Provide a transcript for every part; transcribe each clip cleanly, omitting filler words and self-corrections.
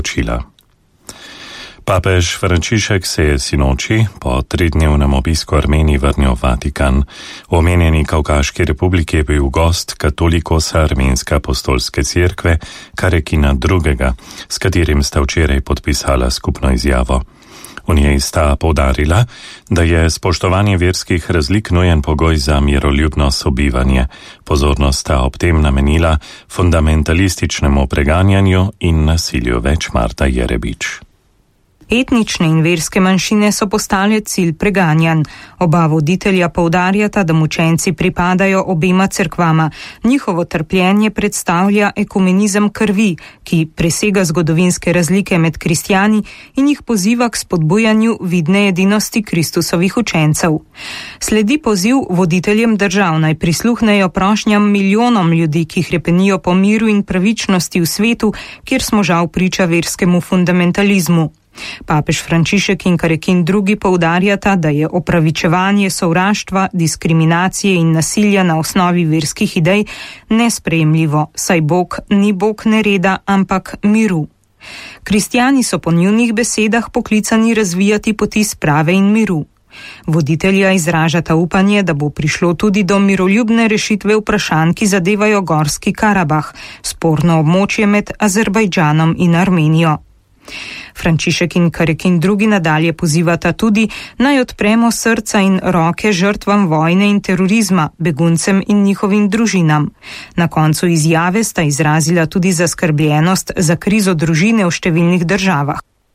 učila. Papež Frančišek se je sinoči po 3-dnevnem obisku Armeniji vrnil v Vatikan. V omenjeni Kavkaški republiki je bil gost katolikosa Armenske apostolske cerkve Karekina II., s katerim sta včeraj podpisala skupno izjavo. V njej sta poudarila, da je spoštovanje verskih razlik nujen pogoj za miroljubno sobivanje. Pozornost sta ob tem namenila fundamentalističnemu preganjanju in nasilju. Več Marta Jerebič. Etnične in verske manjšine so postale cilj preganjanj. Oba voditelja poudarjata, da mučenci pripadajo obema cerkvama. Njihovo trpljenje predstavlja ekumenizem krvi, ki presega zgodovinske razlike med kristjani in jih poziva k spodbujanju vidne edinosti Kristusovih učencev. Sledi poziv voditeljem držav naj prisluhnejo prošnjam milijonom ljudi, ki hrepenijo po miru in pravičnosti v svetu, kjer smo žal priča verskemu fundamentalizmu. Papež Frančišek in Karekin II. Poudarjata, da je opravičevanje sovraštva, diskriminacije in nasilja na osnovi verskih idej nesprejemljivo, saj Bog ni Bog nereda, ampak miru. Kristjani so po njunih besedah poklicani razvijati poti sprave in miru. Voditelja izražata upanje, da bo prišlo tudi do miroljubne rešitve vprašanj, ki zadevajo Gorski Karabah, sporno območje med Azerbajdžanom in Armenijo. Frančišek in Karekin II. Nadalje pozivata tudi, naj odpremo srca in roke žrtvam vojne in terorizma, beguncem in njihovim družinam. Na koncu izjave sta izrazila tudi zaskrbljenost za krizo družine v številnih državah.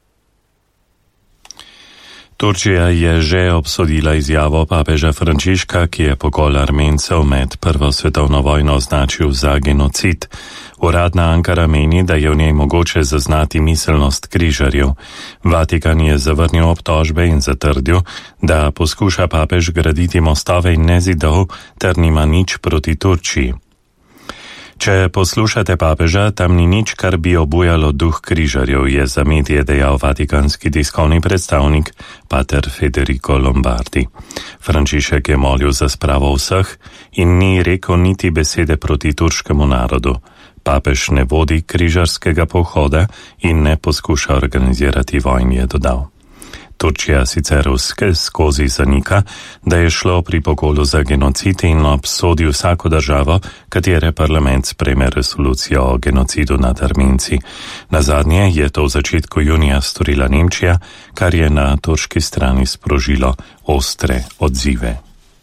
Turčija je že obsodila izjavo papeža Frančiška, ki je pokol Armencev med Prvo svetovno vojno označil za genocid. Uradna Ankara meni, da je v njej mogoče zaznati miselnost križarjev. Vatikan je zavrnil obtožbe in zatrdil, da poskuša papež graditi mostove in ne zidov, ter nima nič proti Turčiji. Če poslušate papeža, tam ni nič, kar bi obujalo duh križarjev, je za medije dejal vatikanski tiskovni predstavnik pater Federico Lombardi. Frančišek je molil za spravo vseh in ni rekel niti besede proti turškemu narodu. Papež ne vodi križarskega pohoda in ne poskuša organizirati vojn, je dodal. Turčija sicer skozi zanika, da je šlo pri pokolu za genocid in obsodi vsako državo, katere parlament sprejme resolucijo o genocidu nad Armenci. Nazadnje je to v začetku junija storila Nemčija, kar je na turški strani sprožilo ostre odzive.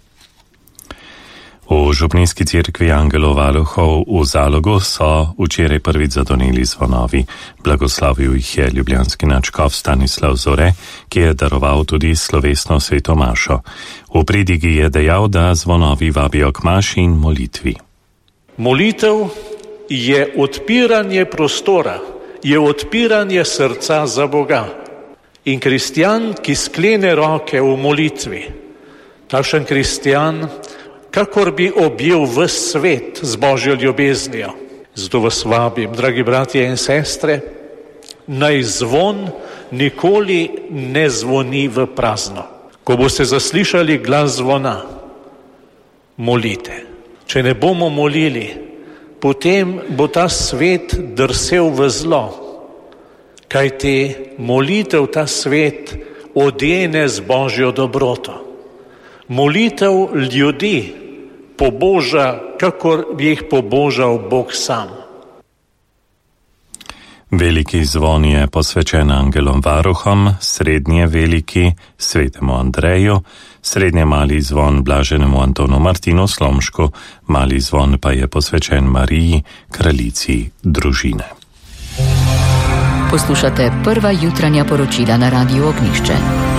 V župnijski cerkvi Angelov Valuhov v Zalogu so včeraj prvič zadoneli zvonovi. Blagoslavil jih je ljubljanski nadškof Stanislav Zore, ki je daroval tudi slovesno sveto mašo. V pridigi je dejal, da zvonovi vabijo k maši in molitvi. Molitev je odpiranje prostora, je odpiranje srca za Boga. In kristjan, ki sklene roke v molitvi, takšen kristjan, kakor bi objel ves svet z Božjo ljubeznijo. Zato vas vabim, dragi bratje in sestre, naj zvon nikoli ne zvoni v prazno. Ko boste zaslišali glas zvona, molite. Če ne bomo molili, potem bo ta svet drsel v zlo, kajti molitev ta svet odjene z Božjo dobroto. Molitev ljudi poboža, kakor bi jih pobožal Bog sam. Veliki zvon je posvečen angelom varuhom, srednje veliki svetemu Andreju, srednje mali zvon blaženemu Antonu Martinu Slomšku, mali zvon pa je posvečen Mariji, kraljici družine. Poslušate prva jutranja poročila na Radiu Ognjišče.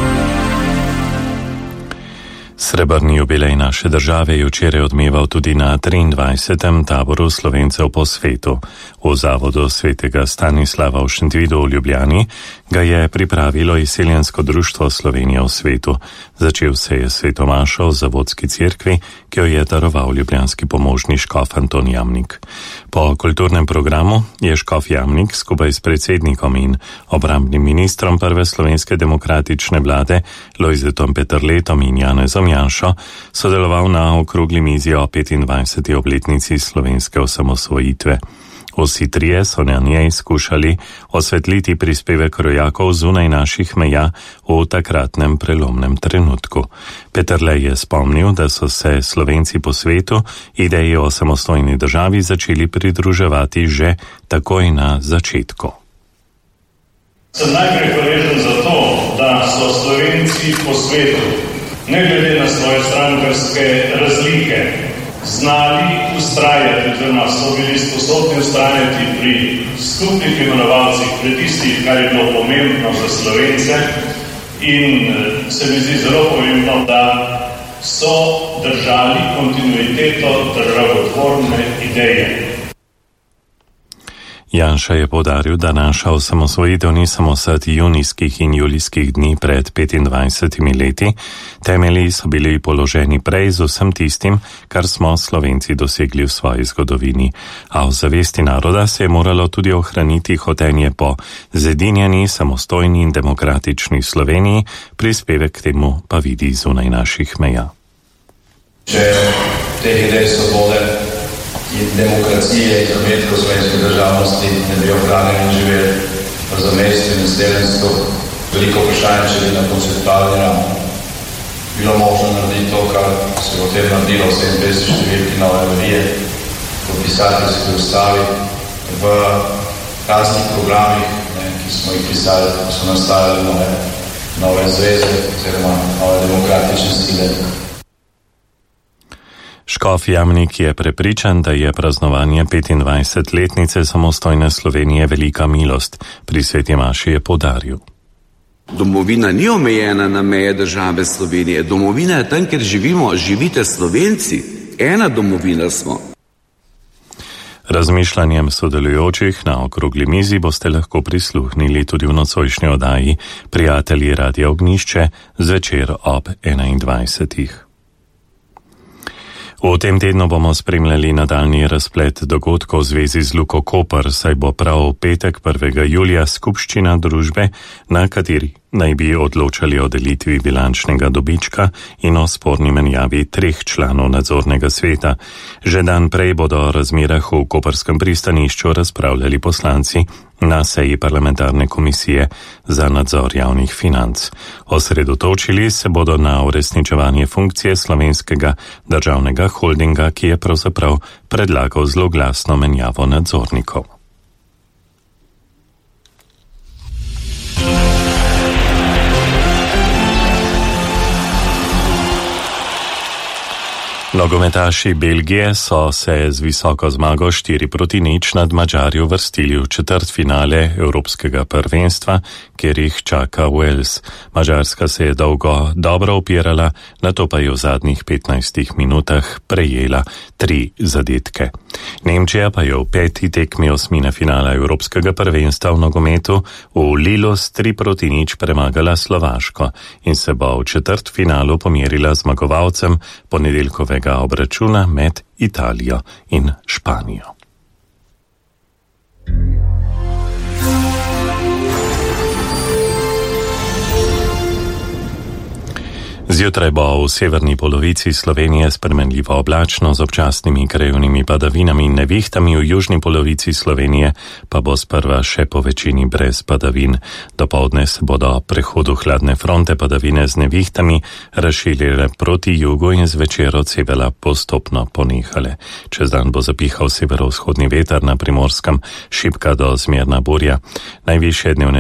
Srebrni jubilej naše države je včeraj odmeval tudi na 23. taboru Slovencev po svetu. V zavodu svetega Stanislava v Šentvidu v Ljubljani ga je pripravilo Izseljensko društvo Slovenije v svetu. Začel se je svetomašo v zavodski cerkvi, ki jo je daroval ljubljanski pomožni škof Anton Jamnik. Po kulturnem programu je škof Jamnik skupaj s predsednikom in obrambnim ministrom prve slovenske demokratične vlade Lojzetom Peterletom in Janezom Janšo sodeloval na okrogli mizi o 25. obletnici slovenske osamosvojitve. Vsi trije so na njej skušali osvetliti prispevek rojakov zunaj naših meja v takratnem prelomnem trenutku. Peterle je spomnil, da so se Slovenci po svetu ideji o samostojni državi začeli pridruževati že takoj na začetku. Sem najprej hvaležen za to, da so Slovenci po svetu, ne glede na svoje strankarske razlike, znali ustrajati, oziroma so bili sposobni ustrajati pri skupnih imenovalcih, pri tistih, kar je bilo pomembno za Slovence, in se mi zdi zelo pomembno, da so držali kontinuiteto državotvorne ideje. Janša je poudaril, da naša osamosvojitev ni samo set junijskih in julijskih dni pred 25 leti, temelji so bili položeni prej z vsem tistim, kar smo Slovenci dosegli v svoji zgodovini, a v zavesti naroda se je moralo tudi ohraniti hotenje po zedinjeni, samostojni in demokratični Sloveniji, prispevek k temu pa vidi zunaj naših meja. Če teh idej svobode in demokracije in zametkov slovenske državnosti ne bi ohranili in živeli v zamestju in izdeljenstvu, veliko vprašanje, če bi na konceptualno bilo možno narediti to, kar se bo tem naredilo v 57 številki nove verije, v pisateljski ustavi, v raznih programih, ki smo jih pisali, ko so nastajali nove zveze oziroma nove demokratične sile. Škof Jamnik je prepričan, da je praznovanje 25-letnice samostojne Slovenije velika milost. Pri sveti maši je poudaril. Domovina ni omejena na meje države Slovenije. Domovina je tam, kjer živite Slovenci. Ena domovina smo. Razmišljanjem sodelujočih na okrogli mizi boste lahko prisluhnili tudi v nocojšnji oddaji Prijatelji Radia Ognjišče zvečer ob 21. V tem tednu bomo spremljali nadaljnji razplet dogodkov v zvezi z Luko Koper, saj bo prav v petek 1. julija skupščina družbe, na kateri naj bi odločali o delitvi bilančnega dobička in o sporni menjavi 3 članov nadzornega sveta. Že dan prej bodo o razmerah v koperskem pristanišču razpravljali poslanci na seji parlamentarne komisije za nadzor javnih financ. Osredotočili se bodo na uresničevanje funkcije slovenskega državnega holdinga, ki je pravzaprav predlagal zloglasno menjavo nadzornikov. Nogometaši Belgije so se z visoko zmago 4-0 nad Madžari uvrstili v četrtfinale Evropskega prvenstva, kjer jih čaka Wales. Madžarska se je dolgo dobro upirala, nato pa je v zadnjih 15 minutah prejela 3 zadetke. Nemčija pa je v 5. tekmi osmine finala Evropskega prvenstva v nogometu v Lilu s 3-0 premagala Slovaško in se bo v četrtfinalu pomerila zmagovalcem ponedeljkovega obračuna med Italijo in Španijo. Zjutraj bo v severni polovici Slovenije spremenljivo oblačno z občasnimi krajevnimi padavinami in nevihtami, v južni polovici Slovenije pa bo sprva še po večini brez padavin. Dopoldne se bodo prehodu hladne fronte padavine z nevihtami razširile proti jugu in zvečer od severa postopno ponehale. Čez dan bo zapihal severovzhodni veter, na Primorskem šibka do zmerna burja. Najvišje dnevne